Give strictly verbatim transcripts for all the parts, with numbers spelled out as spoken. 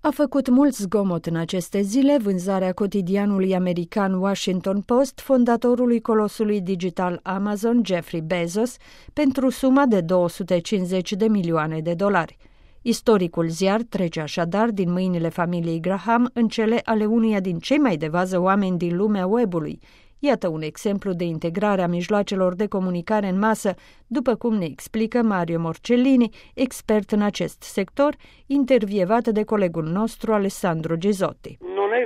A făcut mult zgomot în aceste zile vânzarea cotidianului american Washington Post fondatorului colosului digital Amazon, Jeffrey Bezos, pentru suma de două sute cincizeci de milioane de dolari. Istoricul ziar trece așadar din mâinile familiei Graham în cele ale unuia din cei mai de vază oameni din lumea web-ului. Iată un exemplu de integrare a mijloacelor de comunicare în masă, după cum ne explică Mario Morcellini, expert în acest sector, intervievat de colegul nostru Alessandro Gesotti.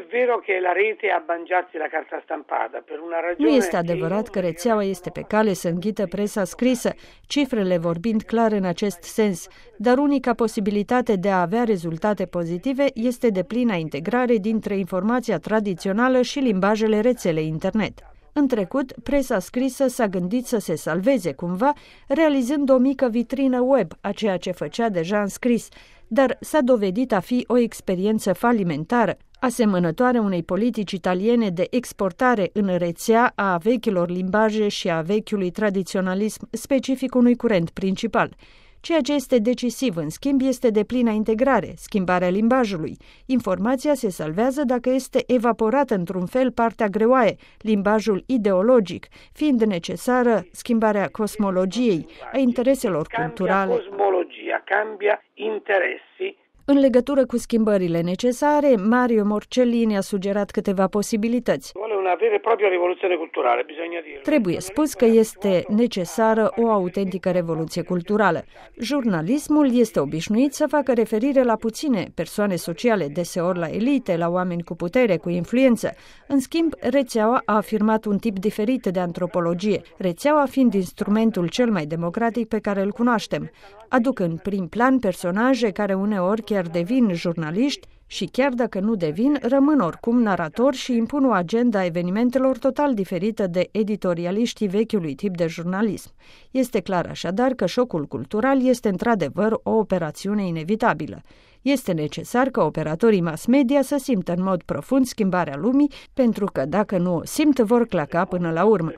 Nu este adevărat că rețeaua este pe cale să înghită presa scrisă, cifrele vorbind clar în acest sens, dar unica posibilitate de a avea rezultate pozitive este deplina integrare dintre informația tradițională și limbajele rețelei internet. În trecut, presa scrisă s-a gândit să se salveze cumva, realizând o mică vitrină web a ceea ce făcea deja în scris, dar s-a dovedit a fi o experiență falimentară, asemănătoare unei politici italiene de exportare în rețea a vechilor limbaje și a vechiului tradiționalism specific unui curent principal. Ceea ce este decisiv, în schimb, este deplina integrare, schimbarea limbajului. Informația se salvează dacă este evaporată într-un fel partea greoaie, limbajul ideologic, fiind necesară schimbarea cosmologiei, a intereselor culturale. Cosmologia cambia interessi. În legătură cu schimbările necesare, Mario Morcellini a sugerat câteva posibilități. Una vera e propria rivoluzione culturale, bisogna dirlo. Trebuie spus că este necesară o autentică revoluție culturală. Jurnalismul este obișnuit să facă referire la puține persoane sociale, deseori la elite, la oameni cu putere, cu influență. În schimb, rețeaua a afirmat un tip diferit de antropologie, rețeaua fiind instrumentul cel mai democratic pe care îl cunoaștem. Aduc în prim plan personaje care uneori chiar devin jurnaliști și chiar dacă nu devin, rămân oricum naratori și impun o agenda evenimentelor total diferită de editorialiștii vechiului tip de jurnalism. Este clar așadar că șocul cultural este într-adevăr o operațiune inevitabilă. Este necesar ca operatorii mass media să simtă în mod profund schimbarea lumii, pentru că dacă nu o simt, vor claca până la urmă.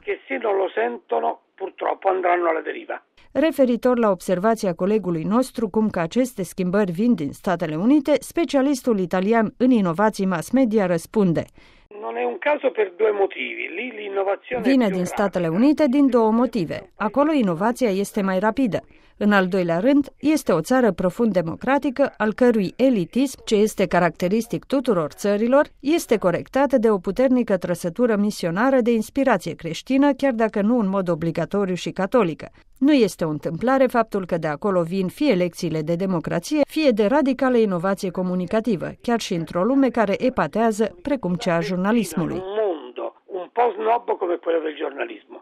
Purtroppo andranno alla deriva. Referitor la observația colegului nostru cum că aceste schimbări vin din Statele Unite, specialistul italian în inovații mass media răspunde: Non è un caso per due motivi. Lì l'innovazione Vine din Statele Unite din două motive. Acolo inovația este mai rapidă. În al doilea rând, este o țară profund democratică, al cărui elitism, ce este caracteristic tuturor țărilor, este corectată de o puternică trăsătură misionară de inspirație creștină, chiar dacă nu în mod obligatoriu și catolică. Nu este o întâmplare faptul că de acolo vin fie lecțiile de democrație, fie de radicală inovație comunicativă, chiar și într-o lume care epatează, precum cea a jurnalismului. Un mondo un po' snob come quello del giornalismo.